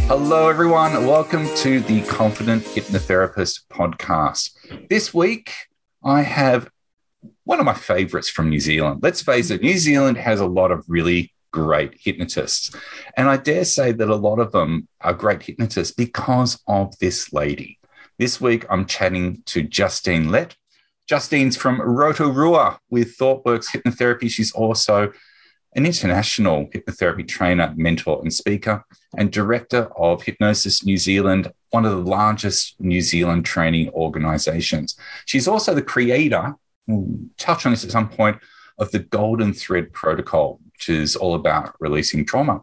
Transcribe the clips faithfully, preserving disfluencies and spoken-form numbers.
Hello, everyone. Welcome to the Confident Hypnotherapist podcast. This week, I have one of my favorites from New Zealand. Let's face it, New Zealand has a lot of really great hypnotists. And I dare say that a lot of them are great hypnotists because of this lady. This week, I'm chatting to Justine Lett. Justine's from Rotorua with ThoughtWorks Hypnotherapy. She's also an international hypnotherapy trainer, mentor, and speaker, and director of Hypnosis New Zealand, one of the largest New Zealand training organizations. She's also the creator, we'll touch on this at some point, of the Golden Thread Protocol, which is all about releasing trauma.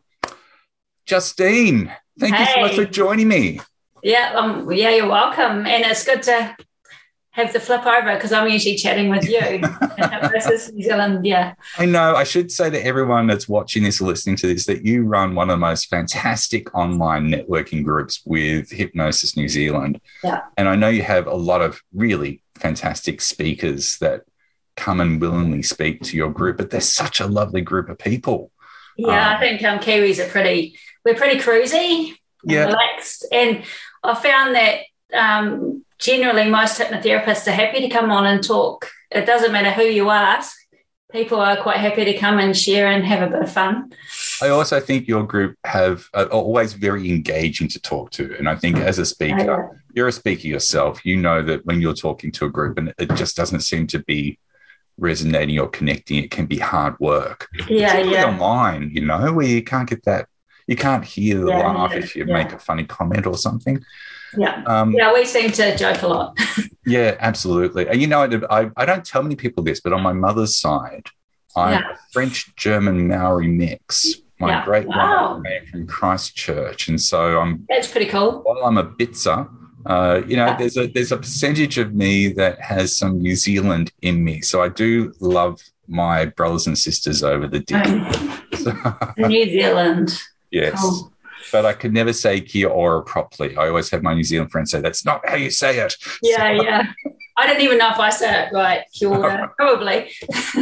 Justine, thank hey. you so much for joining me. Yeah, um, yeah, you're welcome. And it's good to have the flip over because I'm usually chatting with you. Hypnosis New Zealand, yeah. I know. I should say to everyone that's watching this or listening to this that you run one of the most fantastic online networking groups with Hypnosis New Zealand. Yeah. And I know you have a lot of really fantastic speakers that come and willingly speak to your group, but they're such a lovely group of people. Yeah, um, I think um, Kiwis are pretty, we're pretty cruisy and yeah. relaxed. And I found that um, generally most hypnotherapists are happy to come on and talk. It doesn't matter who you ask. People are quite happy to come and share and have a bit of fun. I also think your group have uh, always very engaging to talk to. And I think as a speaker, Oh, yeah. you're a speaker yourself. You know that when you're talking to a group and it just doesn't seem to be resonating or connecting, it can be hard work. Yeah, Particularly yeah. online, you know, where you can't get that, you can't hear the Yeah, laugh yeah, if you yeah. make a funny comment or something. Yeah. Um, yeah, we seem to joke a lot. yeah, absolutely. And you know, I, I don't tell many people this, but on my mother's side, I'm Yeah. a French-German Maori mix. My Yeah. great Wow. grandmother from Christchurch. And so I'm That's pretty cool. while I'm a Bitzer, uh, you know, Yeah. there's a there's a percentage of me that has some New Zealand in me. So I do love my brothers and sisters over the dip. Um, So, New Zealand. yes. Cool. But I could never say kia ora properly. I always have my New Zealand friends say, that's not how you say it. Yeah, yeah. I don't even know if I said it right. Kia ora. Probably.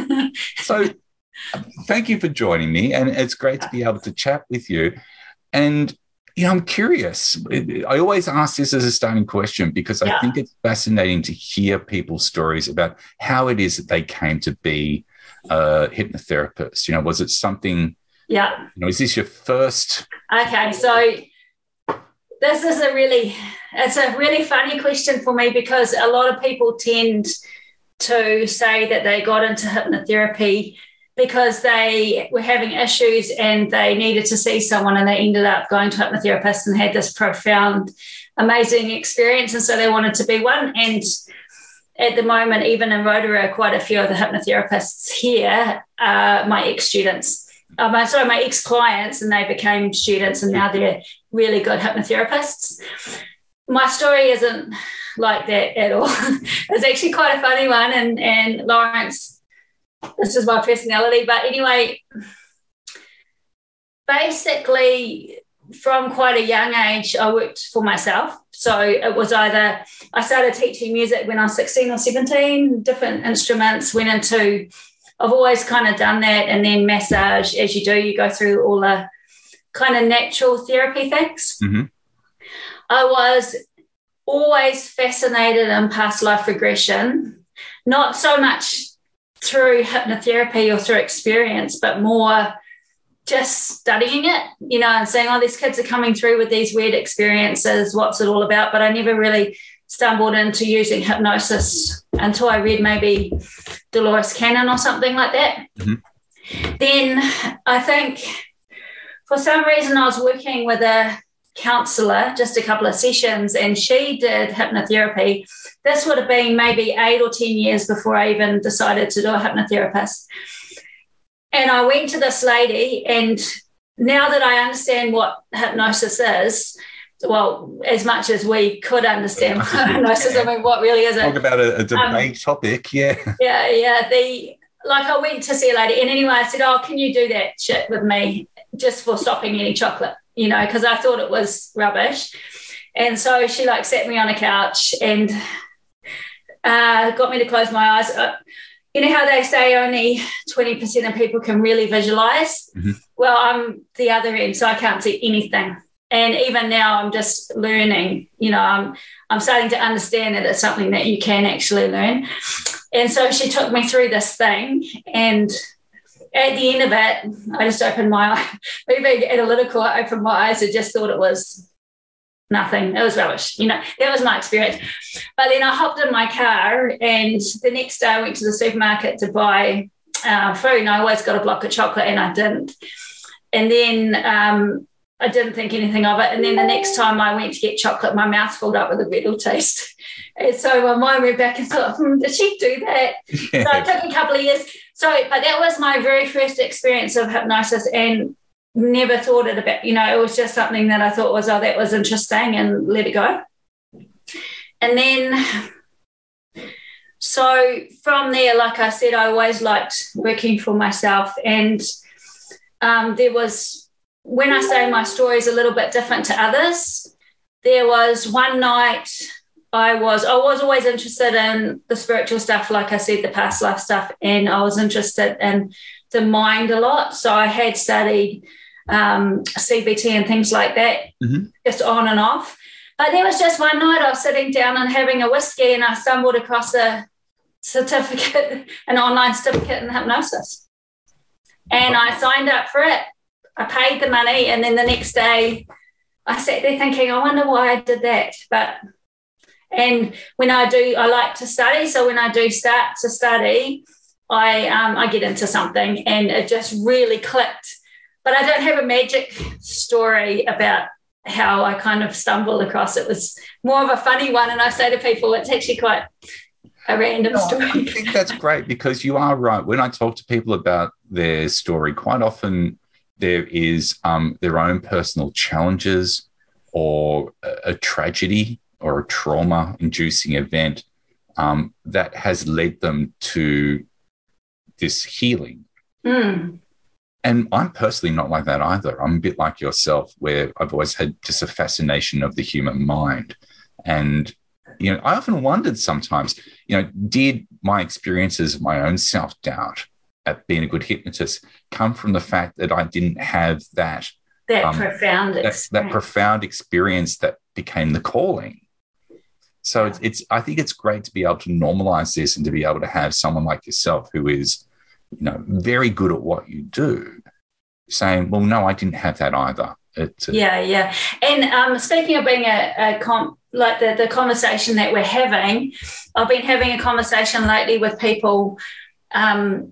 So thank you for joining me. And it's great to be able to chat with you. And, you know, I'm curious. I always ask this as a starting question because I Yeah. think it's fascinating to hear people's stories about how it is that they came to be a hypnotherapist. You know, was it something, Yeah. you know, is this your first? Okay, so this is a really, it's a really funny question for me because a lot of people tend to say that they got into hypnotherapy because they were having issues and they needed to see someone and they ended up going to a hypnotherapist and had this profound, amazing experience. And so they wanted to be one. And at the moment, even in Rotorua, quite a few of the hypnotherapists here are my ex-students. Um, sorry, my ex-clients, and they became students, and now they're really good hypnotherapists. My story isn't like that at all. It's actually quite a funny one, and, and Lawrence, this is my personality. But anyway, basically, from quite a young age, I worked for myself. So it was either I started teaching music when I was sixteen or seventeen, different instruments, went into I've always kind of done that, and then massage, as you do, you go through all the kind of natural therapy things. Mm-hmm. I was always fascinated in past life regression, not so much through hypnotherapy or through experience, but more just studying it, you know, and saying, oh, these kids are coming through with these weird experiences, what's it all about? But I never really stumbled into using hypnosis until I read maybe Dolores Cannon or something like that. Mm-hmm. Then I think for some reason I was working with a counsellor, just a couple of sessions, and she did hypnotherapy. This would have been maybe eight or ten years before I even decided to do a hypnotherapist. And I went to this lady, and now that I understand what hypnosis is, well, as much as we could understand hypnosis, I mean, what really is it? Talk about a, a debate um, topic, yeah. Yeah, yeah. The like I went to see a lady, and anyway, I said, oh, can you do that shit with me just for stopping any chocolate, you know, because I thought it was rubbish. And so she like sat me on a couch and uh, got me to close my eyes. Uh, you know how they say only twenty percent of people can really visualize? Mm-hmm. Well, I'm the other end, so I can't see anything. And even now I'm just learning, you know, I'm, I'm starting to understand that it's something that you can actually learn. And so she took me through this thing, and at the end of it, I just opened my eye. Being analytical, I opened my eyes and just thought it was nothing. It was rubbish. You know, that was my experience. But then I hopped in my car, and the next day I went to the supermarket to buy uh, food, and I always got a block of chocolate, and I didn't. And then um, I didn't think anything of it. And then the next time I went to get chocolate, my mouth filled up with a brittle taste. And so my mind went back and thought, hmm, did she do that? Yeah. So it took a couple of years. So, but that was my very first experience of hypnosis, and never thought it about, you know, it was just something that I thought was, oh, that was interesting, and let it go. And then, so from there, like I said, I always liked working for myself. And um, there was, when I say my story is a little bit different to others, there was one night I was, I was always interested in the spiritual stuff, like I said, the past life stuff, and I was interested in the mind a lot. So I had studied um, C B T and things like that, mm-hmm. just on and off. But there was just one night I was sitting down and having a whiskey, and I stumbled across a certificate, an online certificate in hypnosis. And I signed up for it. I paid the money, and then the next day I sat there thinking, I wonder why I did that. But and when I do, I like to study. So when I do start to study, I um, I get into something, and it just really clicked. But I don't have a magic story about how I kind of stumbled across it. It was more of a funny one, and I say to people, it's actually quite a random no, story. I think that's great, because you are right. When I talk to people about their story, quite often there is um, their own personal challenges, or a, a tragedy or a trauma-inducing event um, that has led them to this healing. Mm. And I'm personally not like that either. I'm a bit like yourself, where I've always had just a fascination of the human mind. And, you know, I often wondered sometimes, you know, did my experiences of my own self-doubt at being a good hypnotist come from the fact that I didn't have that that um, profound that, experience. that profound experience that became the calling. So it's, it's, I think it's great to be able to normalize this, and to be able to have someone like yourself who is, you know, very good at what you do, saying, well, no, I didn't have that either. It, uh, yeah, yeah. And um, speaking of being a, a com- like the, the conversation that we're having, I've been having a conversation lately with people um,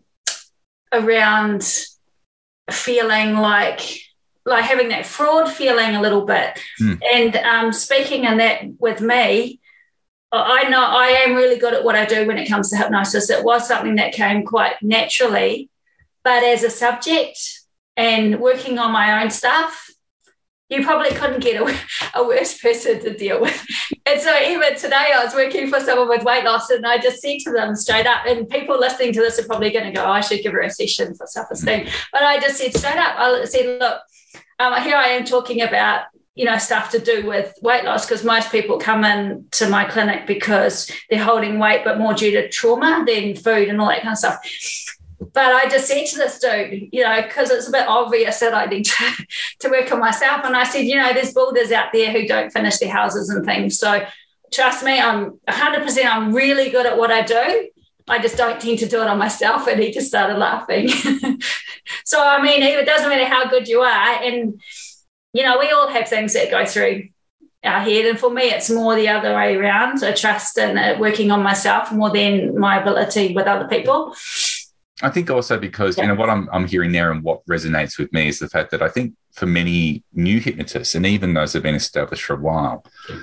around feeling like, like having that fraud feeling a little bit. Mm. And um, speaking in that with me, I know I am really good at what I do when it comes to hypnosis. It was something that came quite naturally, but as a subject and working on my own stuff, you probably couldn't get a, a worse person to deal with. And so even today I was working for someone with weight loss, and I just said to them straight up, and people listening to this are probably going to go, oh, I should give her a session for self-esteem. But I just said straight up, I said, look, um, here I am talking about, you know, stuff to do with weight loss, because most people come in to my clinic because they're holding weight, but more due to trauma than food and all that kind of stuff. But I just said to this dude, you know, because it's a bit obvious that I need to, to work on myself. And I said, you know, there's builders out there who don't finish their houses and things. So trust me, I'm one hundred percent, I'm really good at what I do. I just don't tend to do it on myself. And he just started laughing. So, I mean, it doesn't matter how good you are. And, you know, we all have things that go through our head. And for me, it's more the other way around. I trust in uh, working on myself more than my ability with other people. I think also because, yeah. you know, what I'm, I'm hearing there, and what resonates with me is the fact that I think for many new hypnotists, and even those that have been established for a while,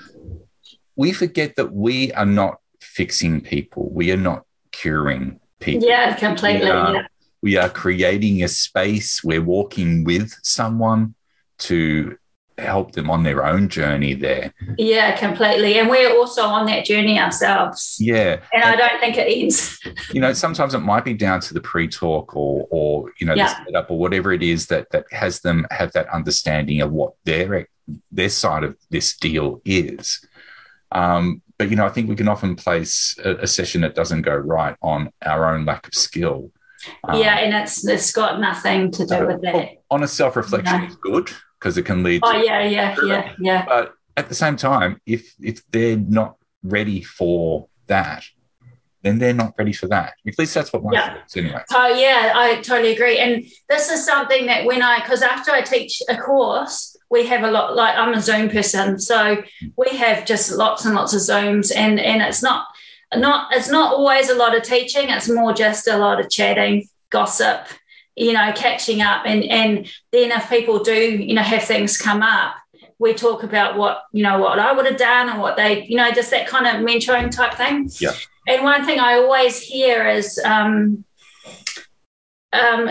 we forget that we are not fixing people. We are not curing people. Yeah, completely. We are, yeah. we are creating a space. We're walking with someone to help them on their own journey there. Yeah, completely. And we're also on that journey ourselves. Yeah. And, and I don't think it ends. You know, sometimes it might be down to the pre-talk or, or you know, yeah. the setup or whatever it is that that has them have that understanding of what their, their side of this deal is. Um, but, you know, I think we can often place a, a session that doesn't go right on our own lack of skill. Um, yeah, and it's it's got nothing to do uh, with that. On a self-reflection, no. It's good, because it can lead oh, to. Oh, yeah, yeah, yeah, yeah. But at the same time, if if they're not ready for that, then they're not ready for that. At least that's what my yeah. thoughts anyway. Oh, yeah, I totally agree. And this is something that when I, because after I teach a course, we have a lot, like I'm a Zoom person, so we have just lots and lots of Zooms, and and it's not, not it's not always a lot of teaching. It's more just a lot of chatting, gossip, you know, catching up. And, and then if people do, you know, have things come up, we talk about what, you know, what I would have done and what they, you know, just that kind of mentoring type thing. Yeah. And one thing I always hear is, um, um,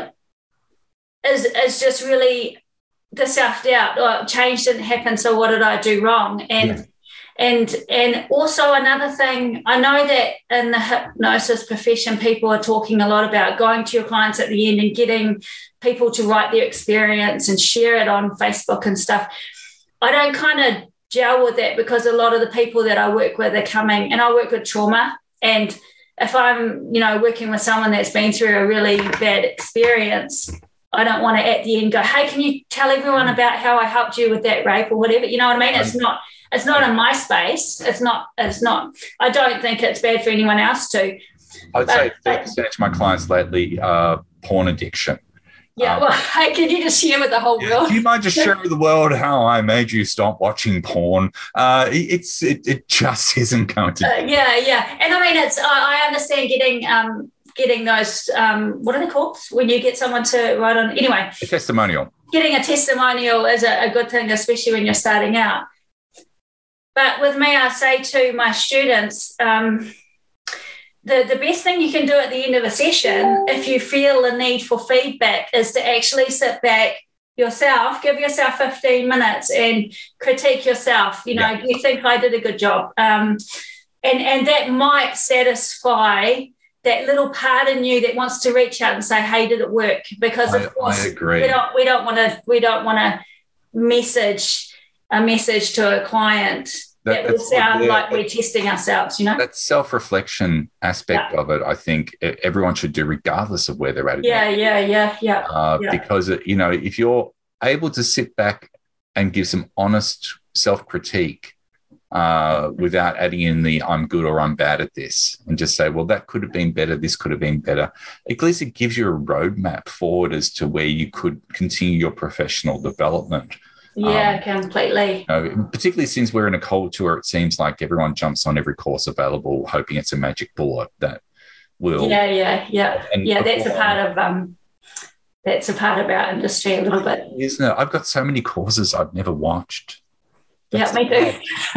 is, is just really the self-doubt. Oh, change didn't happen, so what did I do wrong? And yeah. And and also another thing, I know that in the hypnosis profession, people are talking a lot about going to your clients at the end and getting people to write their experience and share it on Facebook and stuff. I don't kind of gel with that, because a lot of the people that I work with are coming, and I work with trauma. And if I'm, you know, working with someone that's been through a really bad experience, I don't want to at the end go, hey, can you tell everyone about how I helped you with that rape or whatever? You know what I mean? It's not. It's not in my space. It's not, it's not, I don't think it's bad for anyone else to. I would but, say thirty percent of my clients lately are porn addiction. Yeah, um, well, hey, can you just share with the whole yeah, world? Do you mind just sharing with the world how I made you stop watching porn? Uh, it's it, it just isn't going to. Uh, yeah, yeah. And I mean, it's, I, I understand getting, um, getting those, um, what are they called? When you get someone to write on, anyway. A testimonial. Getting a testimonial is a, a good thing, especially when you're starting out. But with me, I say to my students, um, the, the best thing you can do at the end of a session, if you feel the need for feedback, is to actually sit back yourself, give yourself fifteen minutes and critique yourself. You know, yeah. Do you think I did a good job? Um, and, and that might satisfy that little part in you that wants to reach out and say, hey, did it work? Because, of I, course, I agree. we don't we don't want to we don't want to message a message to a client that, that will sound yeah, like we're testing ourselves, you know? That self-reflection aspect yeah. of it, I think everyone should do regardless of where they're at. Yeah, yeah, yeah, yeah, uh, yeah. Because, you know, if you're able to sit back and give some honest self-critique uh, without adding in the I'm good or I'm bad at this, and just say, well, that could have been better, this could have been better, at least it gives you a roadmap forward as to where you could continue your professional development. Yeah, um, completely. You know, particularly since we're in a culture where it seems like everyone jumps on every course available, hoping it's a magic bullet that will. Yeah, yeah, yeah, yeah. That's a part of um, that's a part of our industry a little bit, isn't it? I've got so many courses I've never watched. That's yeah, me too.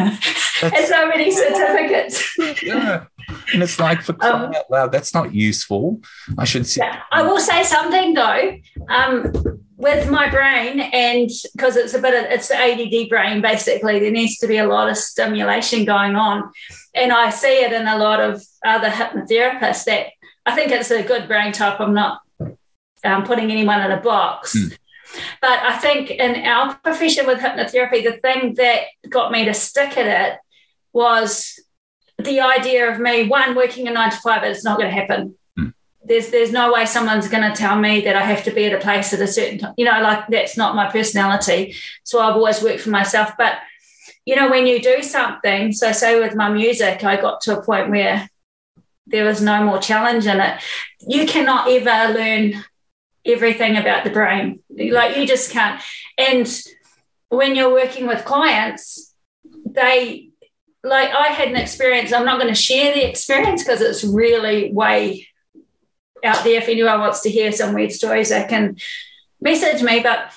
And so many certificates. Yeah, and it's like, for crying um, out loud, that's not useful. I should sit. Yeah. I will say something though. Um, with my brain, and because it's a bit of, it's the A D D brain, basically, there needs to be a lot of stimulation going on. And I see it in a lot of other hypnotherapists that I think it's a good brain type. I'm not um, putting anyone in a box. Mm. But I think in our profession with hypnotherapy, the thing that got me to stick at it was the idea of me, one, working a nine to five, it's not going to happen. There's there's no way someone's going to tell me that I have to be at a place at a certain time. You know, like that's not my personality. So I've always worked for myself. But, you know, when you do something, so say with my music, I got to a point where there was no more challenge in it. You cannot ever learn everything about the brain. Like you just can't. And when you're working with clients, they, like I had an experience. I'm not going to share the experience because it's really way out there. If anyone wants to hear some weird stories, they can message me. But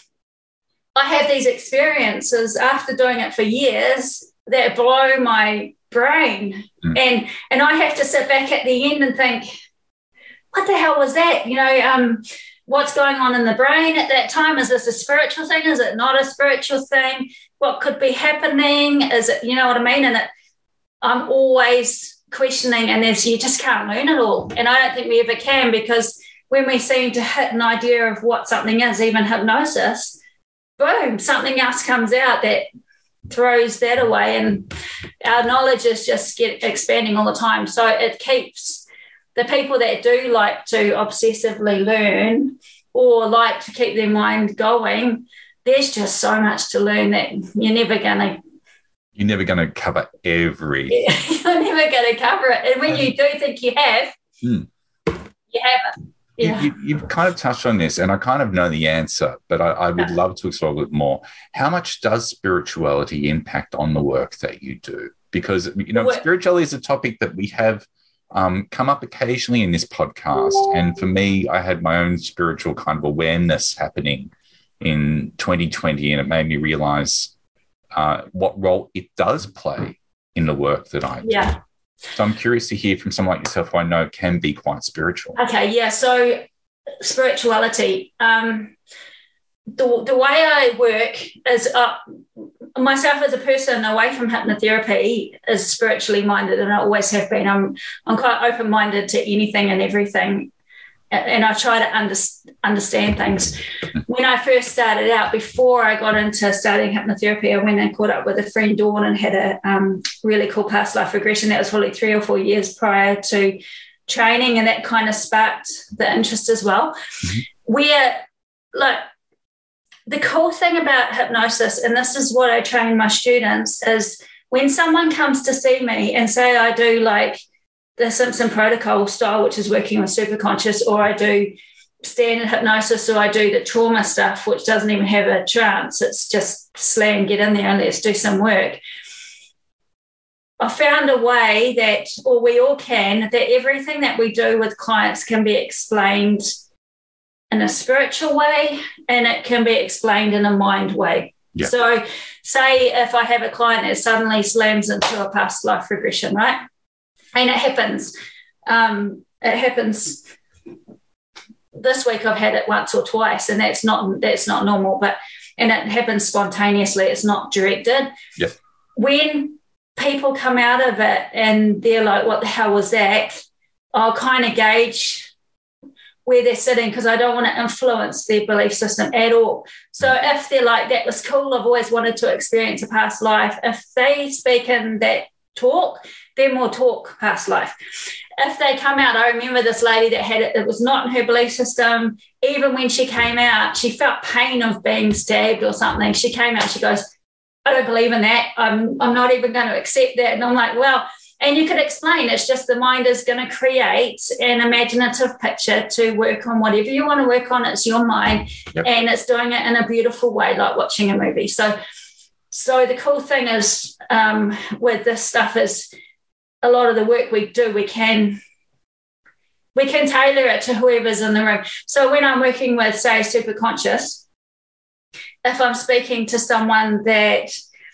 I have these experiences after doing it for years that blow my brain. Mm. And and I have to sit back at the end and think, what the hell was that? You know, um, what's going on in the brain at that time? Is this a spiritual thing? Is it not a spiritual thing? What could be happening? Is it, you know what I mean? And it, I'm always questioning, and there's, you just can't learn it all. And I don't think we ever can, because when we seem to hit an idea of what something is, even hypnosis, boom, something else comes out that throws that away, and our knowledge is just get expanding all the time. So it keeps the people that do like to obsessively learn or like to keep their mind going, there's just so much to learn that you're never going to You're never going to cover every. You're never going to cover it. And when you do think you have, hmm. you haven't. Yeah. You, you, you've kind of touched on this, and I kind of know the answer, but I, I would yeah. love to explore a bit more. How much does spirituality impact on the work that you do? Because, you know, what? spirituality is a topic that we have um, come up occasionally in this podcast. And for me, I had my own spiritual kind of awareness happening in twenty twenty, and it made me realize uh, what role it does play in the work that I do. Yeah. So I'm curious to hear from someone like yourself who I know can be quite spiritual. Okay, yeah. So spirituality, um, the, the way I work is uh, myself as a person away from hypnotherapy is spiritually minded, and I always have been. I'm I'm quite open-minded to anything and everything, and I try to under, understand things. When I first started out, before I got into studying hypnotherapy, I went and caught up with a friend, Dawn, and had a um, really cool past life regression. That was probably three or four years prior to training, and that kind of sparked the interest as well. Mm-hmm. Where, like, the cool thing about hypnosis, and this is what I train my students, is when someone comes to see me and say I do, like, the Simpson protocol style, which is working with superconscious, or I do standard hypnosis, or I do the trauma stuff, which doesn't even have a trance. It's just slam, get in there and let's do some work. I found a way that, or we all can, that everything that we do with clients can be explained in a spiritual way, and it can be explained in a mind way. Yeah. So say if I have a client that suddenly slams into a past life regression, right? And it happens. Um, it happens. This week I've had it once or twice, and that's not that's not normal. But and it happens spontaneously. It's not directed. Yeah. When people come out of it and they're like, "What the hell was that?" I'll kind of gauge where they're sitting, because I don't want to influence their belief system at all. So if they're like, "That was cool. I've always wanted to experience a past life," if they speak in that talk, they're more talk past life. If they come out, I remember this lady that had it, it was not in her belief system. Even when she came out, she felt pain of being stabbed or something. She came out, she goes, "I don't believe in that. I'm, I'm not even going to accept that." And I'm like, well, and you could explain, it's just the mind is going to create an imaginative picture to work on whatever you want to work on. It's your mind. Yep. And it's doing it in a beautiful way, like watching a movie. So, so the cool thing is um, with this stuff is, a lot of the work we do, we can we can tailor it to whoever's in the room. So when I'm working with, say, superconscious, if I'm speaking to someone that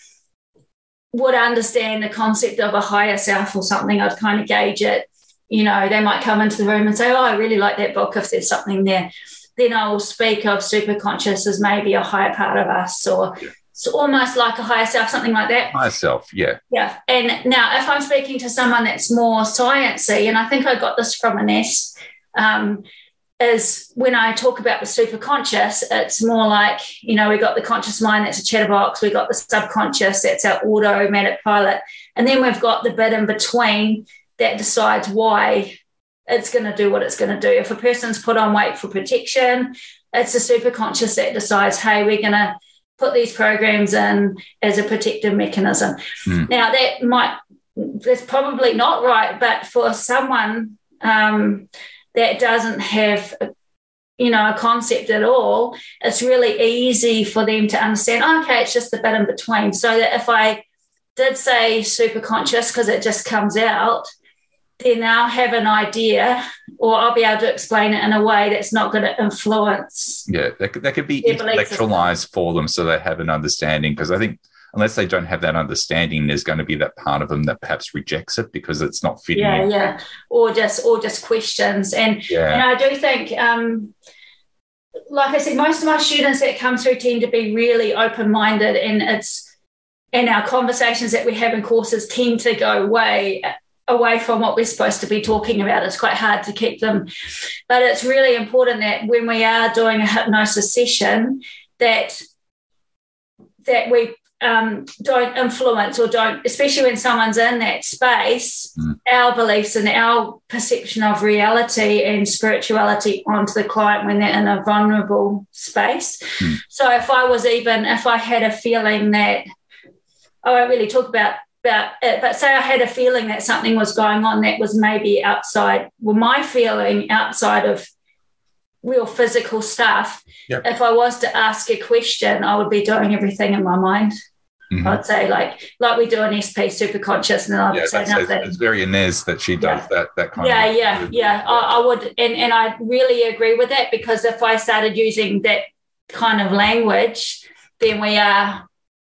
would understand the concept of a higher self or something, I'd kind of gauge it. You know, they might come into the room and say, "Oh, I really like that book," if there's something there. Then I'll speak of superconscious as maybe a higher part of us, or yeah. It's almost like a higher self, something like that. Higher self, yeah. Yeah. And now if I'm speaking to someone that's more sciencey, and I think I got this from Ines, um, is when I talk about the superconscious, it's more like, you know, we got the conscious mind, that's a chatterbox. We got the subconscious, that's our automatic pilot. And then we've got the bit in between that decides why it's going to do what it's going to do. If a person's put on weight for protection, it's the superconscious that decides, hey, we're going to put these programs in as a protective mechanism. Mm. Now, that might, that's probably not right, but for someone um, that doesn't have, you know, a concept at all, it's really easy for them to understand, oh, okay, it's just the bit in between. So that if I did say superconscious, because it just comes out, then I'll have an idea, or I'll be able to explain it in a way that's not going to influence. Yeah, that could, that could be intellectualized for them so they have an understanding, because I think unless they don't have that understanding, there's going to be that part of them that perhaps rejects it because it's not fitting yeah, in. Yeah, or just or just questions. And, yeah. and I do think, um, like I said, most of my students that come through tend to be really open-minded, and it's and our conversations that we have in courses tend to go way away from what we're supposed to be talking about. It's quite hard to keep them. But it's really important that when we are doing a hypnosis session, that that we um, don't influence or don't, especially when someone's in that space, mm. our beliefs and our perception of reality and spirituality onto the client when they're in a vulnerable space. Mm. So if I was even, if I had a feeling that, I won't really talk about, about it, but say I had a feeling that something was going on that was maybe outside, well, my feeling outside of real physical stuff, yep. if I was to ask a question, I would be doing everything in my mind. Mm-hmm. I'd say like like we do an S P, super conscious, and I'd yeah, say nothing. It's very Inez that she does yeah. that that kind yeah, of yeah, yeah, yeah. I, I would, and, and I really agree with that, because if I started using that kind of language, then we are,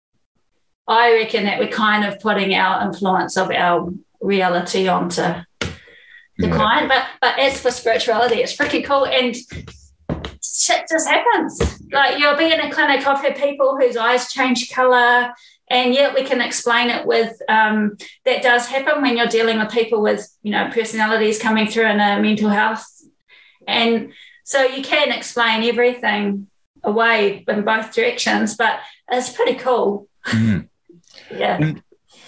I reckon that we're kind of putting our influence of our reality onto the yeah. client. But but as for spirituality, it's freaking cool, and shit just happens. Like, you'll be in a clinic, I've had people whose eyes change colour, and yet we can explain it with um, that does happen when you're dealing with people with, you know, personalities coming through in a mental health. And so you can explain everything away in both directions, but it's pretty cool. Mm. Yeah. And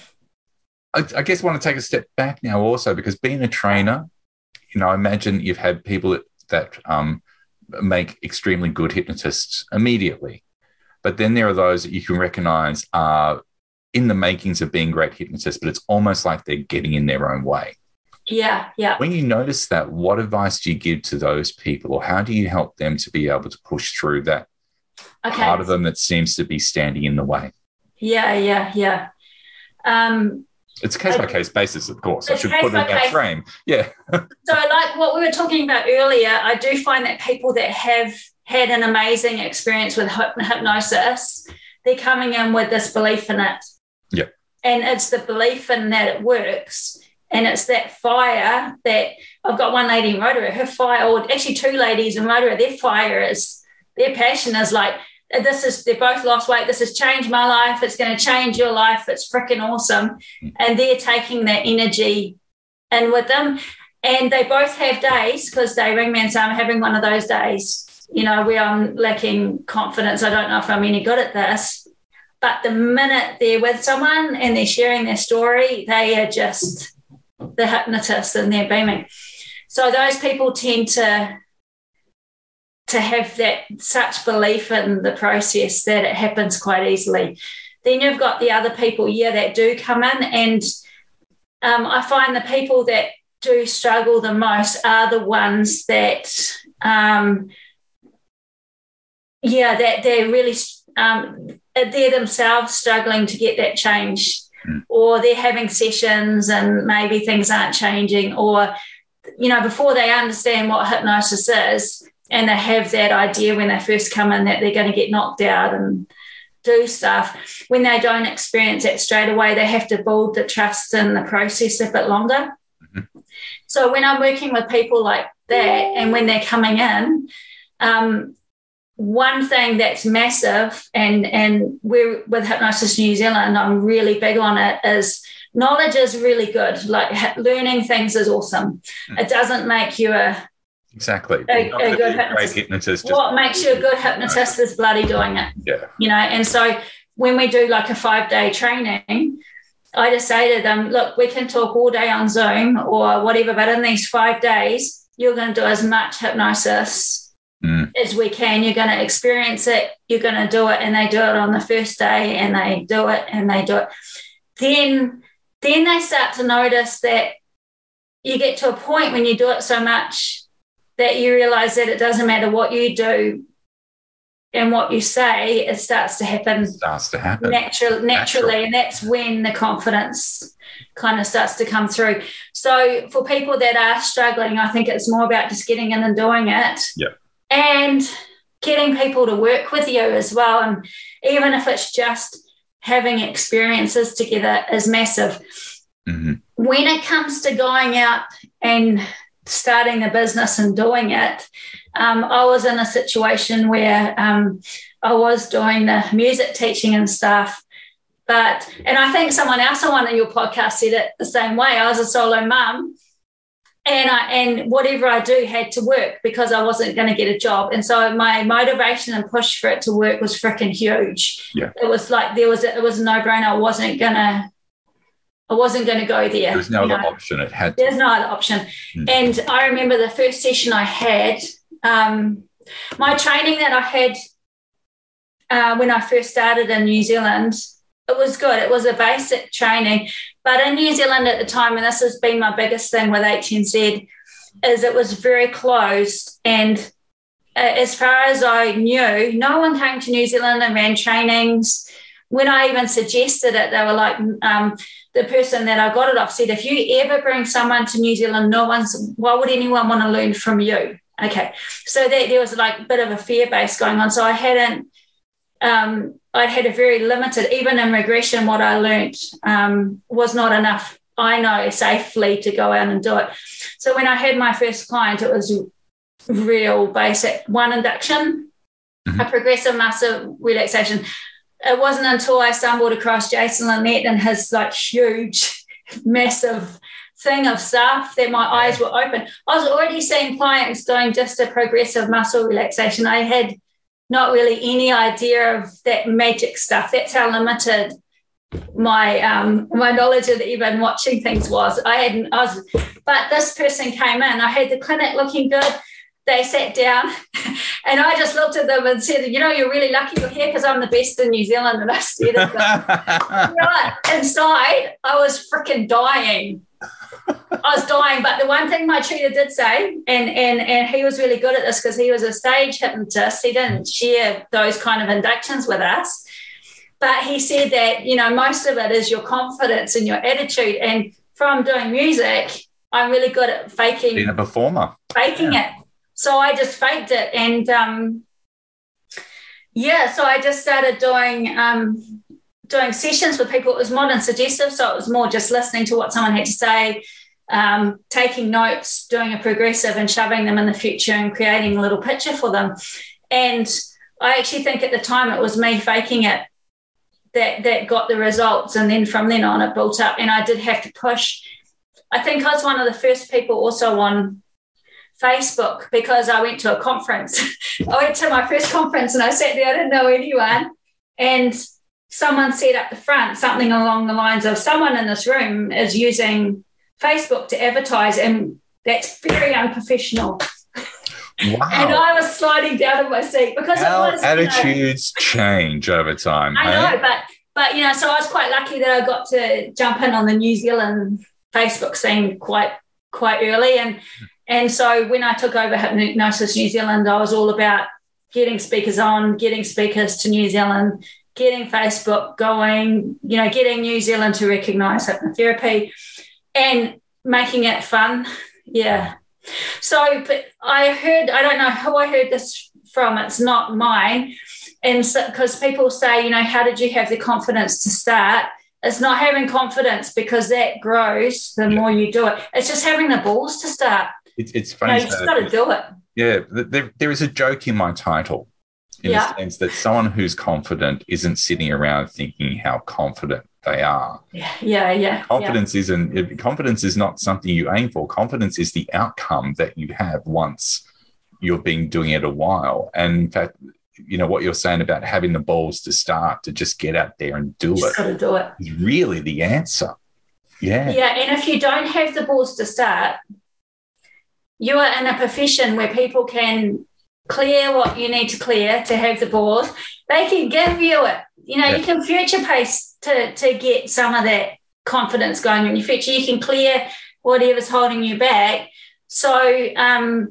I, I guess I want to take a step back now also, because being a trainer, you know, I imagine you've had people that, that um, make extremely good hypnotists immediately. But then there are those that you can recognize are in the makings of being great hypnotists, but it's almost like they're getting in their own way. Yeah, yeah. When you notice that, what advice do you give to those people, or how do you help them to be able to push through that okay. part of them that seems to be standing in the way? Yeah, yeah, yeah. Um, it's a case-by-case basis, of course. I should put it in that frame. Yeah. So like what we were talking about earlier, I do find that people that have had an amazing experience with hypnosis, they're coming in with this belief in it. Yeah. And it's the belief in that it works. And it's that fire that I've got one lady in Rotorua, her fire, or actually two ladies in Rotorua, their fire is, their passion is like, this is, they've both lost weight, this has changed my life, it's going to change your life, it's freaking awesome. Mm. And they're taking that energy in with them. And they both have days, because they ring me and say, I'm having one of those days, you know, where I'm lacking confidence, I don't know if I'm any good at this. But the minute they're with someone and they're sharing their story, they are just the hypnotist and they're beaming. So those people tend to to have that such belief in the process that it happens quite easily. Then you've got the other people, yeah, that do come in, and um, I find the people that do struggle the most are the ones that, um, yeah, that they're really, um, they're themselves struggling to get that change, mm. or they're having sessions and maybe things aren't changing, or, you know, before they understand what hypnosis is, and they have that idea when they first come in that they're going to get knocked out and do stuff. When they don't experience it straight away, they have to build the trust in the process a bit longer. Mm-hmm. So when I'm working with people like that, and when they're coming in, um, one thing that's massive, and, and we're with Hypnosis New Zealand, I'm really big on it, is knowledge is really good. Like, learning things is awesome. Mm-hmm. It doesn't make you a Exactly. A, a good hypnotist. hypnotist just what makes you a good hypnotist is bloody doing it. Yeah. You know, and so when we do like a five-day training, I just say to them, look, we can talk all day on Zoom or whatever, but in these five days, you're going to do as much hypnosis mm. as we can. You're going to experience it. You're going to do it. And they do it on the first day, and they do it, and they do it. Then, then they start to notice that you get to a point when you do it so much that you realise that it doesn't matter what you do and what you say, it starts to happen. It starts to happen. Natural, naturally, Natural. And that's when the confidence kind of starts to come through. So for people that are struggling, I think it's more about just getting in and doing it. Yeah. And getting people to work with you as well. And even if it's just having experiences together is massive. Mm-hmm. When it comes to going out and starting a business and doing it, um, I was in a situation where um, I was doing the music teaching and stuff, but, and I think someone else on one of your podcasts said it the same way, I was a solo mum, and I and whatever I do had to work because I wasn't going to get a job. And so my motivation and push for it to work was freaking huge. Yeah. It was like there was a, it was a no-brainer. I wasn't gonna I wasn't going to go there. There was no other know. option. It had to. There's no other option. Mm. And I remember the first session I had, um, my training that I had uh, when I first started in New Zealand, it was good. It was a basic training. But in New Zealand at the time, and this has been my biggest thing with H N Z, is it was very closed. And uh, as far as I knew, no one came to New Zealand and ran trainings. When I even suggested it, they were like, um, the person that I got it off said, if you ever bring someone to New Zealand, no one's, why would anyone want to learn from you? Okay. So that there was like a bit of a fear base going on. So I hadn't, um, I'd had a very limited, even in regression, what I learned um, was not enough, I know, safely to go out and do it. So when I had my first client, it was real basic, one induction, mm-hmm. a progressive muscle relaxation. It wasn't until I stumbled across Jason Linett and his like huge, massive thing of stuff that my eyes were open. I was already seeing clients doing just a progressive muscle relaxation. I had not really any idea of that magic stuff. That's how limited my um, my knowledge of even watching things was. I hadn't. I was, but this person came in. I had the clinic looking good. They sat down and I just looked at them and said, you know, you're really lucky you're here because I'm the best in New Zealand. And I said, right, inside, I was freaking dying. I was dying. But the one thing my tutor did say, and, and, and he was really good at this because he was a stage hypnotist. He didn't share those kind of inductions with us. But he said that, you know, most of it is your confidence and your attitude. And from doing music, I'm really good at faking. Being a performer. Faking yeah. it. So I just faked it. And, um, yeah, so I just started doing um, doing sessions with people. It was modern suggestive, so it was more just listening to what someone had to say, um, taking notes, doing a progressive and shoving them in the future and creating a little picture for them. And I actually think at the time it was me faking it that, that got the results. And then from then on, it built up. And I did have to push. I think I was one of the first people also on Facebook because I went to a conference. I went to my first conference and I sat there, I didn't know anyone. And someone said up the front something along the lines of someone in this room is using Facebook to advertise and that's very unprofessional. Wow. And I was sliding down in my seat because Our it was, attitudes you know, change over time. I hey? know, but, but, you know, so I was quite lucky that I got to jump in on the New Zealand Facebook scene quite, quite early. And And so when I took over Hypnosis New Zealand, I was all about getting speakers on, getting speakers to New Zealand, getting Facebook going, you know, getting New Zealand to recognise hypnotherapy and making it fun. Yeah. So but I heard, I don't know who I heard this from, it's not mine. And so, because people say, you know, how did you have the confidence to start? It's not having confidence because that grows the more you do it. It's just having the balls to start. It's, it's funny. No, you just got to do it. Yeah, there, there is a joke in my title in yeah. the sense that someone who's confident isn't sitting around thinking how confident they are. Yeah, yeah, yeah. Confidence yeah. isn't. Confidence is not something you aim for. Confidence is the outcome that you have once you've been doing it a while. And in fact, you know what you're saying about having the balls to start to just get out there and do just it. Got to do it. Is really the answer. Yeah. Yeah, and if you don't have the balls to start, you are in a profession where people can clear what you need to clear to have the balls. They can give you it. You know, yeah. you can future pace to, to get some of that confidence going in your future. You can clear whatever's holding you back. So, um,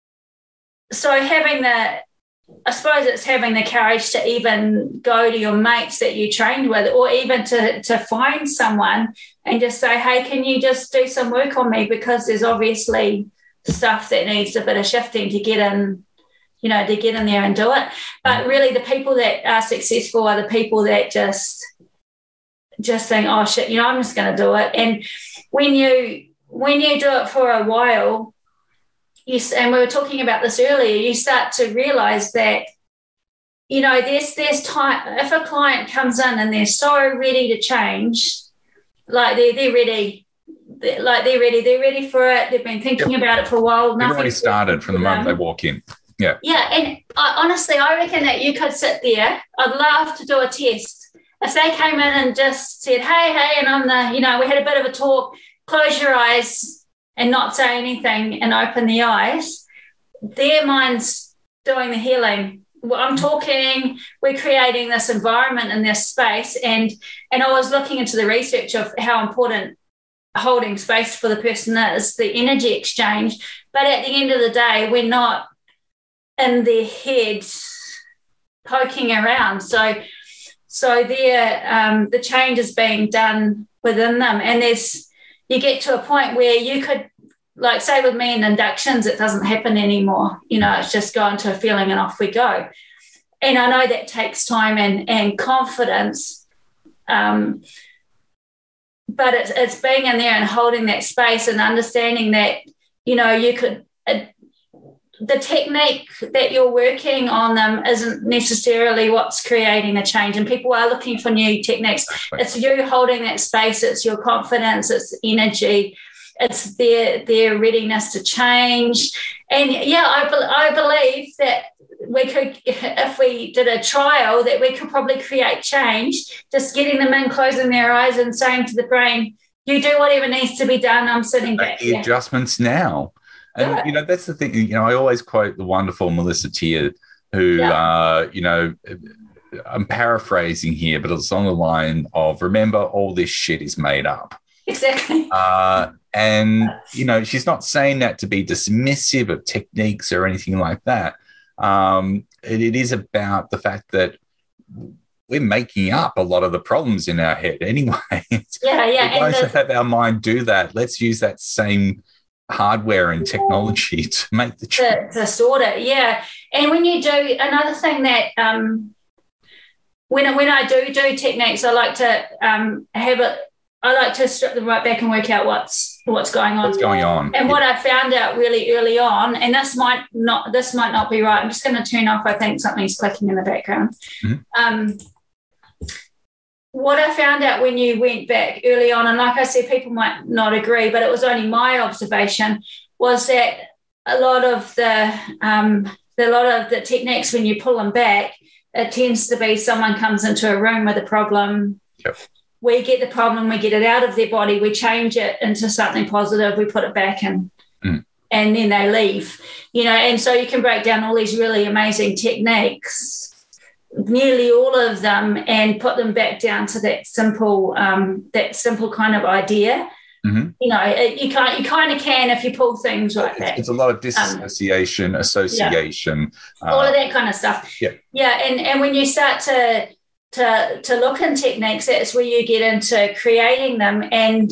so having the, I suppose it's having the courage to even go to your mates that you trained with or even to, to find someone and just say, hey, can you just do some work on me? Because there's obviously stuff that needs a bit of shifting to get in, you know, to get in there and do it. But really the people that are successful are the people that just just think, oh shit, you know, I'm just going to do it. And when you when you do it for a while, you, and we were talking about this earlier, you start to realize that, you know, there's there's time. If a client comes in and they're so ready to change, like they're they're ready, like they're ready. They're ready for it. They've been thinking yep. about it for a while. They've already started from the moment they walk in. Yeah. Yeah, and I, honestly, I reckon that you could sit there. I'd love to do a test. If they came in and just said, hey, hey, and I'm the, you know, we had a bit of a talk, close your eyes and not say anything and open the eyes, their mind's doing the healing. I'm talking, we're creating this environment in this space, and and I was looking into the research of how important holding space for the person is, the energy exchange. But at the end of the day, we're not in their heads poking around. So so there, um, the change is being done within them. And there's you get to a point where you could, like say with me in inductions, it doesn't happen anymore. You know, it's just go into a feeling and off we go. And I know that takes time and, and confidence. Um, but it's, it's being in there and holding that space and understanding that, you know, you could, uh, the technique that you're working on them isn't necessarily what's creating the change. And people are looking for new techniques. Exactly. It's you holding that space. It's your confidence. It's energy. It's their their readiness to change. And yeah, I, be, I believe that we could, if we did a trial, that we could probably create change, just getting them in, closing their eyes and saying to the brain, you do whatever needs to be done, I'm sitting back. The adjustments now. And, yeah. you know, that's the thing, you know, I always quote the wonderful Melissa Tier, who, yeah. uh, you know, I'm paraphrasing here, but it's on the line of, remember, all this shit is made up. Exactly. Uh, and, you know, she's not saying that to be dismissive of techniques or anything like that. Um, it, it is about the fact that we're making up a lot of the problems in our head anyway. Yeah, yeah. We're going to have our mind do that. Let's use that same hardware and technology to make the change. To, to sort it, yeah. And when you do, another thing that um, when, when I do do techniques, I like to um, have it, I like to strip them right back and work out what's what's going on. What's going on. And yeah. what I found out really early on, and this might not this might not be right. I'm just going to turn off. I think something's clicking in the background. Mm-hmm. Um, what I found out when you went back early on, and like I said, people might not agree, but it was only my observation, was that a lot of the um, a lot of the techniques, when you pull them back, it tends to be someone comes into a room with a problem. Yep. We get the problem, we get it out of their body, we change it into something positive, we put it back in, mm. and then they leave. You know, and so you can break down all these really amazing techniques, nearly all of them, and put them back down to that simple, um, that simple kind of idea. Mm-hmm. You know, it, you can't, you kind of can if you pull things right back. It's, it's a lot of disassociation, um, association, yeah. all uh, of that kind of stuff. Yeah, yeah, and and when you start to to to look in techniques, that's where you get into creating them. And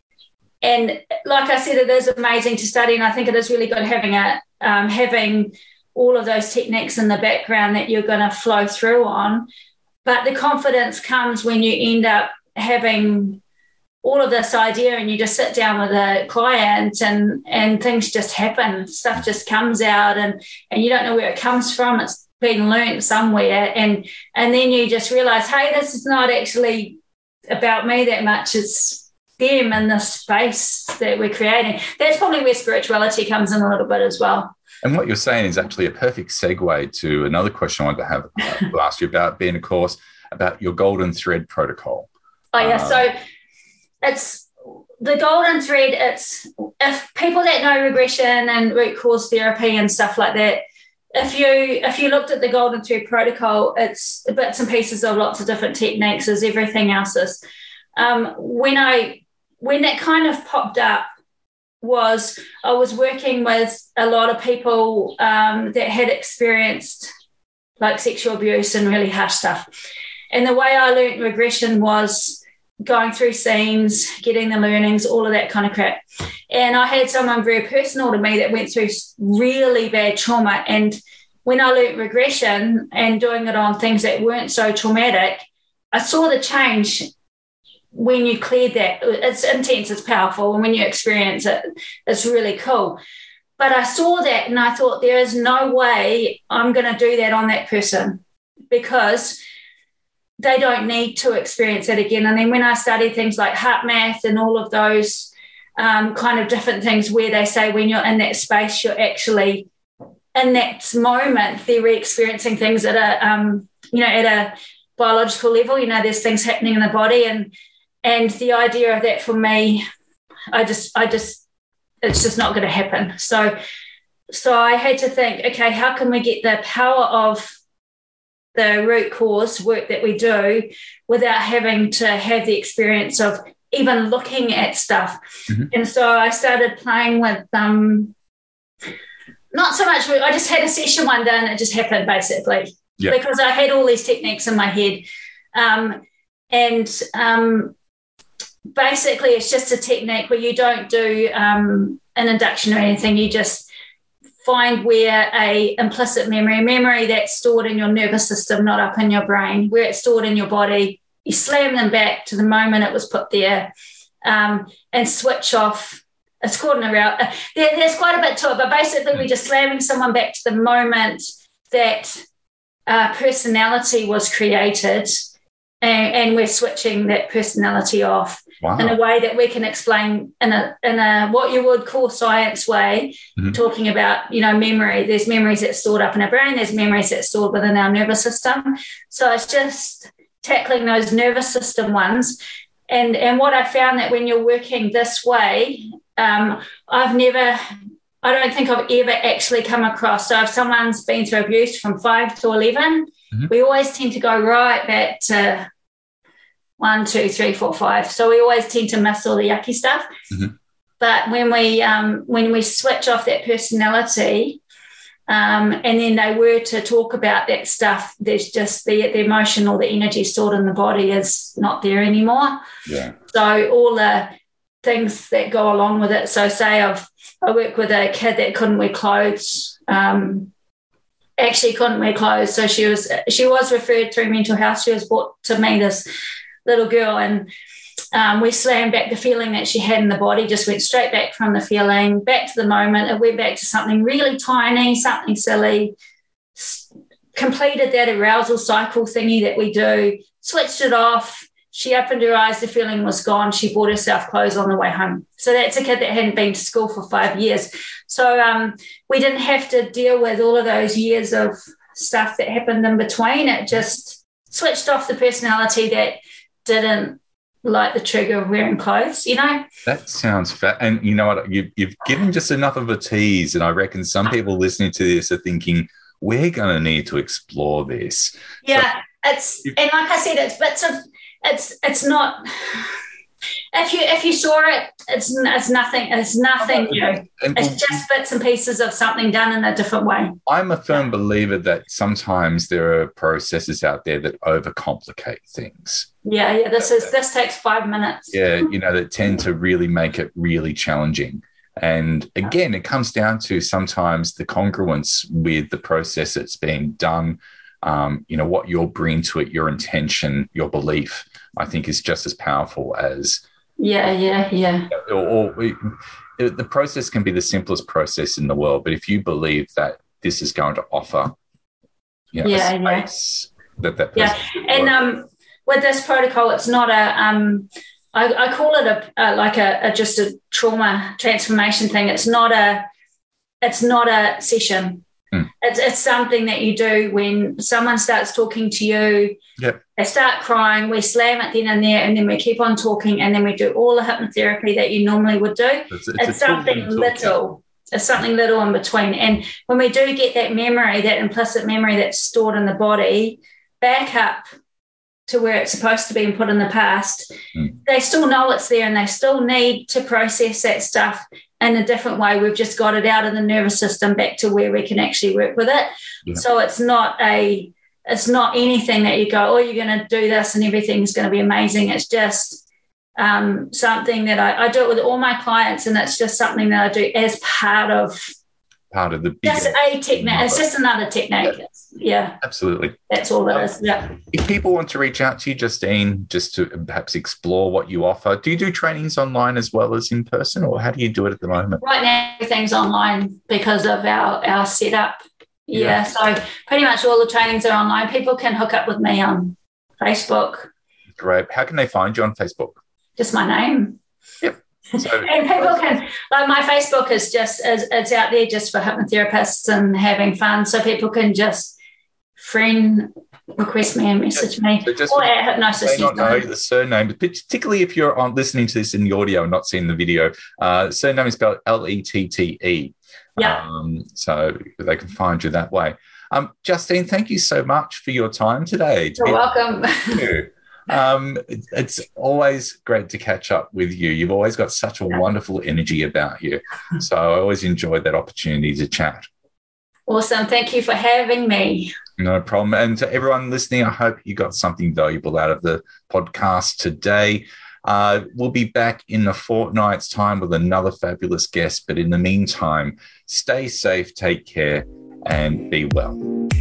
and like I said, it is amazing to study, and I think it is really good having a um, having all of those techniques in the background that you're going to flow through on. But the confidence comes when you end up having all of this idea and you just sit down with a client and and things just happen. Stuff just comes out, and and you don't know where it comes from. It's been learnt somewhere, and and then you just realize, hey, this is not actually about me that much. It's them in the space that we're creating. That's probably where spirituality comes in a little bit as well. And what you're saying is actually a perfect segue to another question I wanted to have uh, to ask you about, being, of course, about your golden thread protocol. Oh yeah, um, so it's the golden thread. It's, if people that know regression and root cause therapy and stuff like that, if you if you looked at the golden thread protocol, it's bits and pieces of lots of different techniques, as everything else is. Um, when I when that kind of popped up, was I was working with a lot of people um, that had experienced like sexual abuse and really harsh stuff. And the way I learned regression was going through scenes, getting the learnings, all of that kind of crap. And I had someone very personal to me that went through really bad trauma. And when I learned regression and doing it on things that weren't so traumatic, I saw the change when you cleared that. It's intense, it's powerful, and when you experience it, it's really cool. But I saw that and I thought, there is no way I'm going to do that on that person, because they don't need to experience it again. And then when I studied things like HeartMath and all of those um, kind of different things where they say when you're in that space, you're actually in that moment, they're experiencing things at a, um, you know, at a biological level. You know, there's things happening in the body, and and the idea of that for me, I just, I just, it's just not going to happen. So, so I had to think, okay, how can we get the power of the root cause work that we do without having to have the experience of even looking at stuff? Mm-hmm. And so I started playing with um, not so much, I just had a session one day and it just happened basically. Yep. Because I had all these techniques in my head. Um, and um, basically it's just a technique where you don't do um, an induction or anything. You just find where a implicit memory, a memory that's stored in your nervous system, not up in your brain, where it's stored in your body, you slam them back to the moment it was put there, um, and switch off. It's called an arousal. There, there's quite a bit to it, but basically we're just slamming someone back to the moment that uh, personality was created, and, and we're switching that personality off. Wow. In a way that we can explain in a in a what you would call science way, mm-hmm. talking about, you know, memory. There's memories that's stored up in our brain, there's memories that's stored within our nervous system. So it's just tackling those nervous system ones. And and what I found that when you're working this way, um, I've never, I don't think I've ever actually come across. So if someone's been through abuse from five to eleven, mm-hmm. we always tend to go right back to one, two, three, four, five. So we always tend to miss all the yucky stuff. Mm-hmm. But when we um, when we switch off that personality, um, and then they were to talk about that stuff, there's just the, the emotion or the energy stored in the body is not there anymore. Yeah. So all the things that go along with it. So say I've I work with a kid that couldn't wear clothes. Um, actually couldn't wear clothes. So she was she was referred through mental health. She was brought to me, this little girl, and um, we slammed back the feeling that she had in the body, just went straight back from the feeling, back to the moment. It went back to something really tiny, something silly, s- completed that arousal cycle thingy that we do, switched it off. She opened her eyes, the feeling was gone. She bought herself clothes on the way home. So that's a kid that hadn't been to school for five years. So um, we didn't have to deal with all of those years of stuff that happened in between. It just switched off the personality that didn't like the trigger of wearing clothes, you know? That sounds fat. And you know what? You've, you've given just enough of a tease, and I reckon some people listening to this are thinking, we're going to need to explore this. Yeah, so, it's, and like I said, it's bits of, it's, it's not, if you, if you saw it, it's, it's nothing, it's nothing new. And, it's just bits and pieces of something done in a different way. I'm a firm believer that sometimes there are processes out there that overcomplicate things. Yeah, yeah. This is this takes five minutes. Yeah, you know, that tend to really make it really challenging. And again, it comes down to sometimes the congruence with the process that's being done. Um, you know, what you're bringing to it, your intention, your belief, I think is just as powerful as. Yeah, yeah, yeah. Or, or the process can be the simplest process in the world, but if you believe that this is going to offer, you know, yeah, a space yeah. that that yeah, and um. with this protocol, it's not a, um, I, I call it a, a like a, a just a trauma transformation thing. It's not a, it's not a session. Mm. It's it's something that you do when someone starts talking to you. Yep. They start crying. We slam it then and there, and then we keep on talking, and then we do all the hypnotherapy that you normally would do. It's, it's, it's something little. It's something little in between. And when we do get that memory, that implicit memory that's stored in the body, back up to where it's supposed to be and put in the past, mm. they still know it's there, and they still need to process that stuff in a different way. We've just got it out of the nervous system back to where we can actually work with it. Yeah. So it's not a, it's not anything that you go, oh, you're going to do this and everything's going to be amazing. It's just um, something that I, I do it with all my clients, and it's just something that I do as part of part of the bigger, just a technique. It's just another technique. Yeah. Yeah, absolutely. That's all that is. Yeah. If people want to reach out to you, Justine, just to perhaps explore what you offer, do you do trainings online as well as in person, or how do you do it at the moment? Right now, everything's online because of our, our setup. Yeah, yeah. So pretty much all the trainings are online. People can hook up with me on Facebook. Great. How can they find you on Facebook? Just my name. Yep. So, and people can, like my Facebook is just, is, it's out there just for hypnotherapists and having fun. So people can just friend request me and message me, so just or at Hypnosis. May not know the surname, but particularly if you're on listening to this in the audio and not seeing the video, uh, surname is spelled L E T T E. Yeah. Um, so they can find you that way. Um, Justine, thank you so much for your time today. You're welcome. You. Um, it, it's always great to catch up with you. You've always got such a wonderful energy about you. So I always enjoy that opportunity to chat. Awesome. Thank you for having me. No problem. And to everyone listening, I hope you got something valuable out of the podcast today. Uh, we'll be back in a fortnight's time with another fabulous guest. But in the meantime, stay safe, take care, and be well.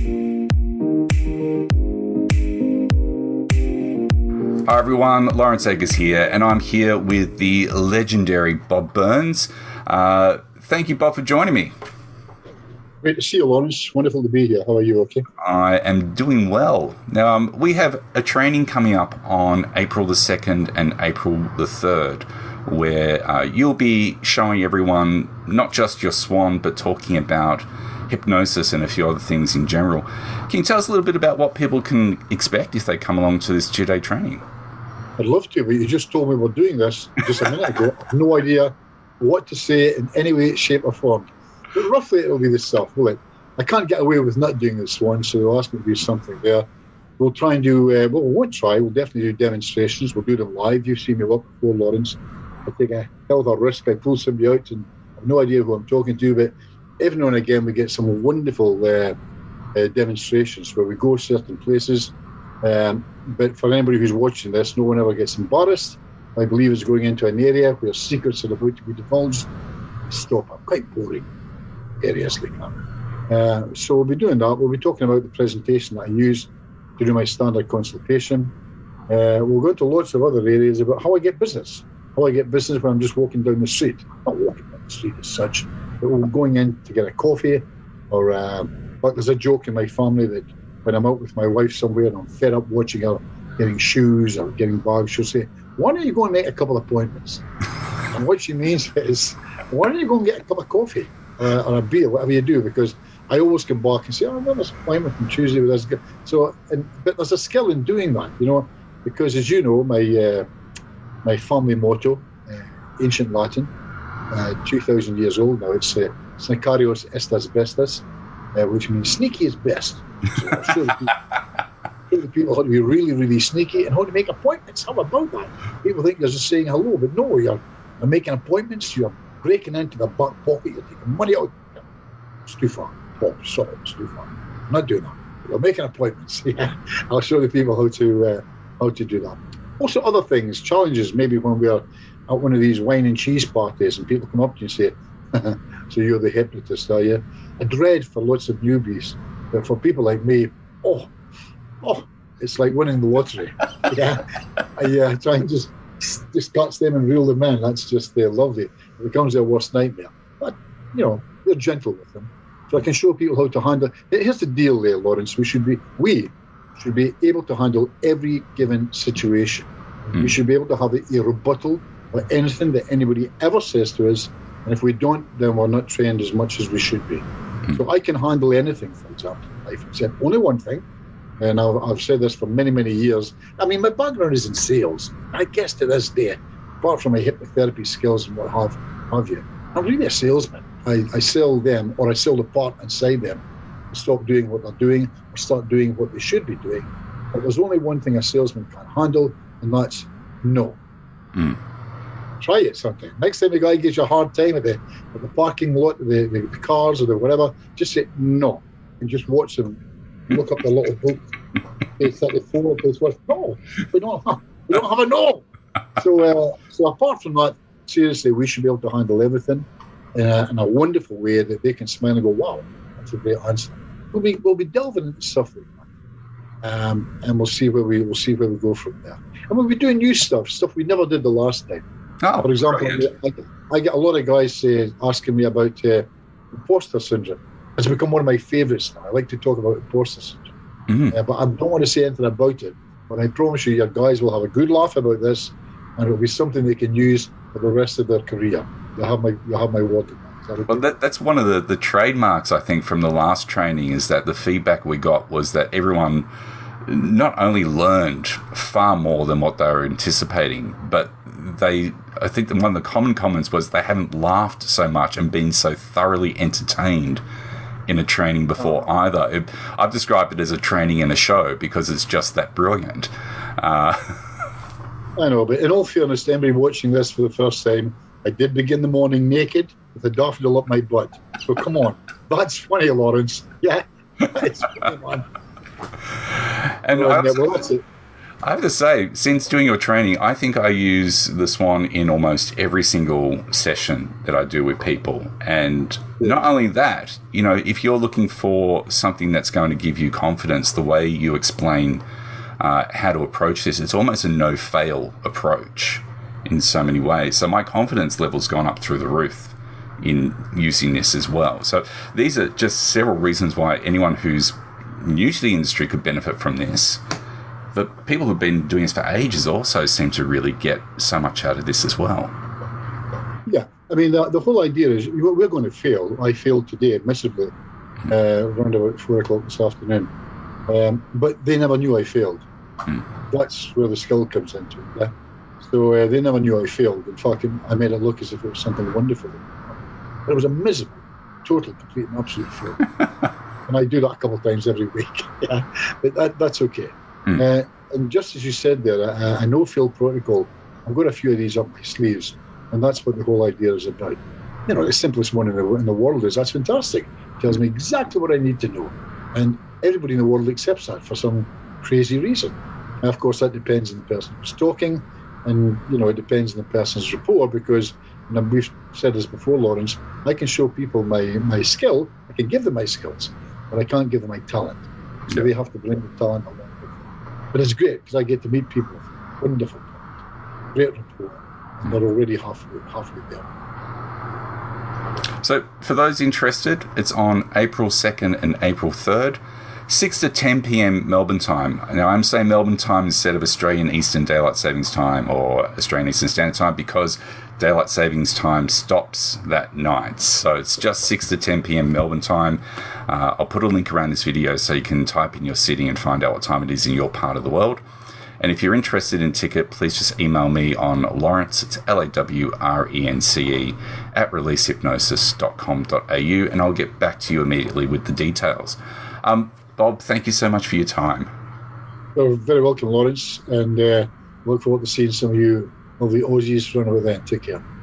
Hi, everyone. Lawrence Eggers here, and I'm here with the legendary Bob Burns. Uh, thank you, Bob, for joining me. Great to see you, Lawrence. Wonderful to be here. How are you? Okay. I am doing well. Now, um, we have a training coming up on April the second and April the third, where uh, you'll be showing everyone not just your swan, but talking about hypnosis and a few other things in general. Can you tell us a little bit about what people can expect if they come along to this two-day training? I'd love to, but you just told me we're doing this just a minute ago. I have no idea what to say in any way, shape, or form. But roughly it'll be this stuff, will it? I can't get away with not doing this one, so they'll ask me to do something there. We'll try and do, uh, well, we won't try, we'll definitely do demonstrations. We'll do them live. You've seen me work before, Lawrence. I take a hell of a risk. I pull somebody out and I have no idea who I'm talking to, but every now and again we get some wonderful uh, uh, demonstrations where we go certain places. Um, but for anybody who's watching this, no one ever gets embarrassed. I believe it's going into an area where secrets are about to be divulged. Stop. I'm quite boring. Areas like that. Uh, so we'll be doing that. We'll be talking about the presentation that I use to do my standard consultation. Uh, we'll go into lots of other areas about how I get business. How I get business when I'm just walking down the street. Not walking down the street as such, but we're going in to get a coffee. Or, uh, like there's a joke in my family that when I'm out with my wife somewhere and I'm fed up watching her getting shoes or getting bags, she'll say, why don't you go and make a couple of appointments? And what she means is, why don't you go and get a cup of coffee? Uh, or a beer, whatever you do, because I always come back and say, oh, I've got this appointment on Tuesday with this guy. So, and, but there's a skill in doing that, you know, because as you know, my uh, my family motto, uh, ancient Latin, uh, two thousand years old now, it's uh, Snicarius est asbestas, uh, which means sneaky is best. So I'll show the people, show the people how to be really, really sneaky and how to make appointments. How about that? People think you're just saying hello, but no, you're, you're making appointments, you're breaking into the back pocket, you're taking money out. It's too far. Oh, sorry, it's too far. I'm not doing that. We're making appointments. Yeah, I'll show the people how to uh, how to do that. Also, other things, challenges. Maybe when we're at one of these wine and cheese parties, and people come up to you and say, "So you're the hypnotist, are you?" A dread for lots of newbies, but for people like me, oh, oh, it's like winning the lottery. Yeah, I uh, try and just. just catch them and reel them in. That's just uh, lovely. It becomes their worst nightmare. But, you know, we're gentle with them. So I can show people how to handle. Here's the deal there, Lawrence. We should be, we should be able to handle every given situation. Mm. We should be able to have a rebuttal or anything that anybody ever says to us. And if we don't, then we're not trained as much as we should be. Mm. So I can handle anything, for example, in life, except only one thing. And I've, I've said this for many, many years. I mean, my background is in sales. I guess to this day, apart from my hypnotherapy skills and what have, have you, I'm really a salesman. I, I sell them, or I sell the part inside them. I stop doing what they're doing, or start doing what they should be doing. But there's only one thing a salesman can handle, and that's no. Mm. Try it sometime. Next time the guy gives you a hard time at the, at the parking lot, the, the, the cars or the whatever, just say no, and just watch them. Look up the little book, page thirty-four, page what? No, we don't have, we don't have a no. So, uh, so apart from that, seriously, we should be able to handle everything in a, in a wonderful way that they can smile and go, wow, that's a great answer. We'll be, we'll be delving into stuff like that. Um, and we'll see where we, we'll see where we go from there. And we'll be doing new stuff, stuff we never did the last time. Oh, For example, I get, I get a lot of guys uh, asking me about uh, imposter syndrome. It's become one of my favourites now. I like to talk about imposter syndrome. Mm-hmm. Uh, but I don't want to say anything about it. But I promise you, your guys will have a good laugh about this. and it'll be something they can use for the rest of their career. You'll have my, you'll have my word. That well, that, that's one of the, the trademarks, I think, from the last training, is that the feedback we got was that everyone not only learned far more than what they were anticipating, but they, I think that one of the common comments was they haven't laughed so much and been so thoroughly entertained in a training before oh. either. It, I've described it as a training in a show because it's just that brilliant. Uh, I know, but in all fairness to anybody watching this for the first time, I did begin the morning naked with a daffodil up my butt. So come on, that's funny, Lawrence. Yeah, it's funny, man. And well, I, also, yeah, well, that's it. I have to say, since doing your training, I think I use the Swan in almost every single session that I do with people. And yeah. not only that, you know, if you're looking for something that's going to give you confidence, the way you explain uh, how to approach this, it's almost a no-fail approach in so many ways. So my confidence level's gone up through the roof in using this as well. So these are just several reasons why anyone who's new to the industry could benefit from this. But people who've been doing this for ages also seem to really get so much out of this as well. Yeah, I mean, the, the whole idea is we're going to fail. I failed today, admissibly, uh, around about four o'clock this afternoon. Um, but they never knew I failed. Mm. That's where the skill comes into it. Yeah? So uh, they never knew I failed. In fact, I made it look as if it was something wonderful. But it was a miserable, total, complete, and absolute fail. And I do that a couple of times every week. Yeah, but that, that's okay. Mm. Uh, and just as you said there, a, a no-fail protocol, I've got a few of these up my sleeves, and that's what the whole idea is about. You know, the simplest one in the, in the world is, that's fantastic. Tells me exactly what I need to know. And everybody in the world accepts that for some crazy reason. And of course, that depends on the person who's talking, and, you know, it depends on the person's rapport, because, and we've said this before, Lawrence, I can show people my, my skill, I can give them my skills, but I can't give them my talent. So yeah. They have to bring the talent along. But it's great because I get to meet people with wonderful talent, great rapport, and they're already halfway, halfway there. So for those interested, it's on April second and April third, six to ten p.m. Melbourne time. Now, I'm saying Melbourne time instead of Australian Eastern Daylight Savings Time or Australian Eastern Standard Time because Daylight Savings Time stops that night. So it's just six to ten p.m. Melbourne time. Uh, I'll put a link around this video so you can type in your city and find out what time it is in your part of the world. And if you're interested in a ticket, please just email me on Lawrence, it's L A W R E N C E, at release hypnosis dot com dot a u, and I'll get back to you immediately with the details. Um, Bob, thank you so much for your time. You're very welcome, Lawrence, and uh, look forward to seeing some of you, of the Aussies, run over there. Take care.